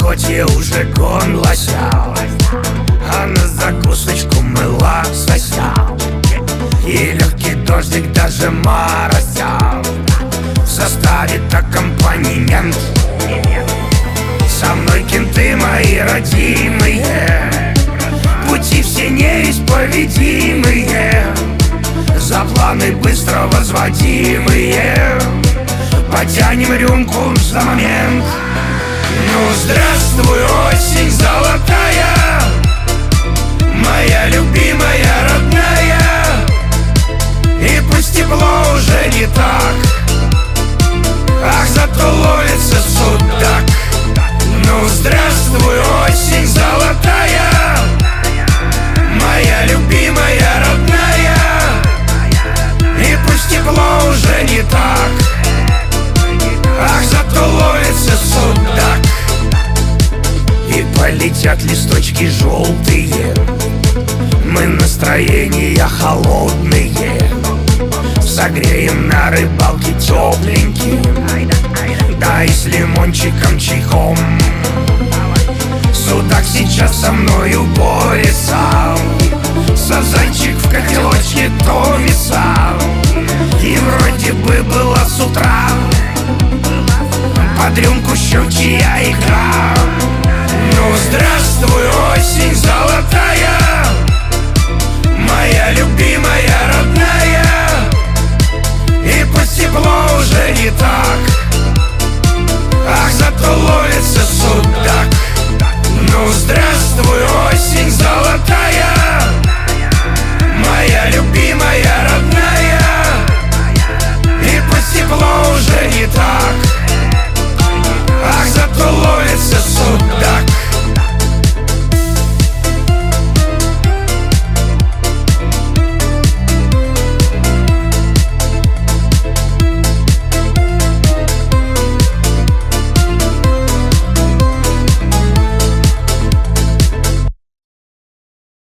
хоть и уже гон лося, а на закусочку мыла сосял. И легкий дождик даже моросял. В составе аккомпанемент. Со мной кенты мои родимые, пути все неисповедимые, за планы быстро возводимые. Потянем рюмку за момент. Ну, здравствуй, осень золотая, моя любимая, родная. И пусть тепло уже не так, ах, зато ловится судак. Ну, здравствуй, осень золотая, моя любимая, родная. И пусть тепло уже не так, ах, зато ловится судак. И полетят листочки желтые, мы настроения холодные, согреем на рыбалке тепленьким, да и с лимончиком чайком. Судак сейчас со мною борется, сазанчик в котелочке томится, и вроде бы было с утра под рюмку щучья икра. Ну, здравствуй,